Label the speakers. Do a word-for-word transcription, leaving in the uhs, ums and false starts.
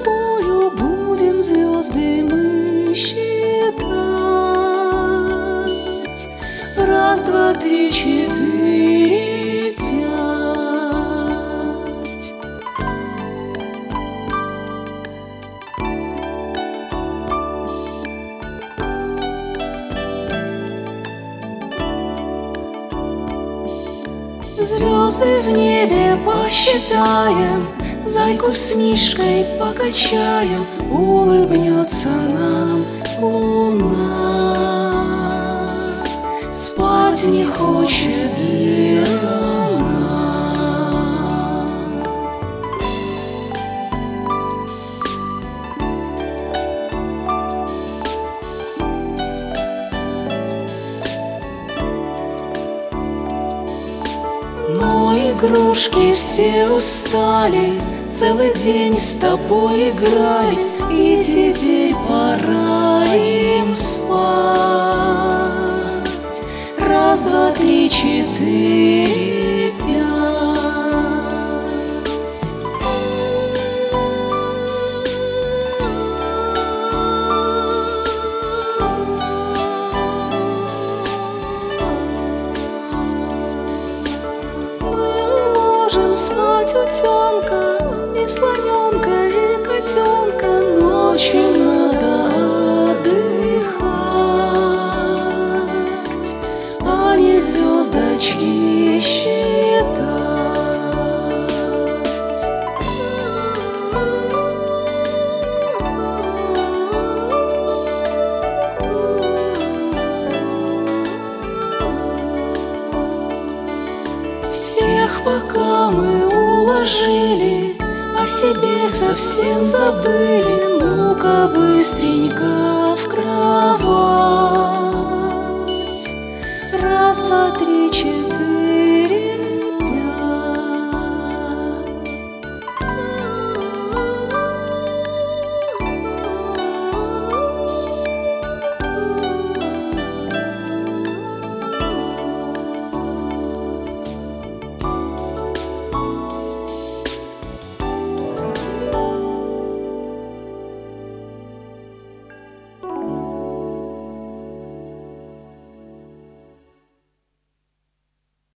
Speaker 1: тобою будем звезды мы считать. Раз, два, три, четыре, пять. Звезды в небе посчитаем, зайку с мишкой покачаем, улыбнется нам луна. Спать не хочет и она. Но игрушки все устали, целый день с тобой играли, и теперь пора им спать. Раз, два, три, четыре, пять. Мы можем спать утенка, и слоненка, и котенка, ночью надо отдыхать, а не звездочки считать. Всех пока мы уложили, о себе совсем забыли. Ну-ка быстренько в кровать. Раз, два,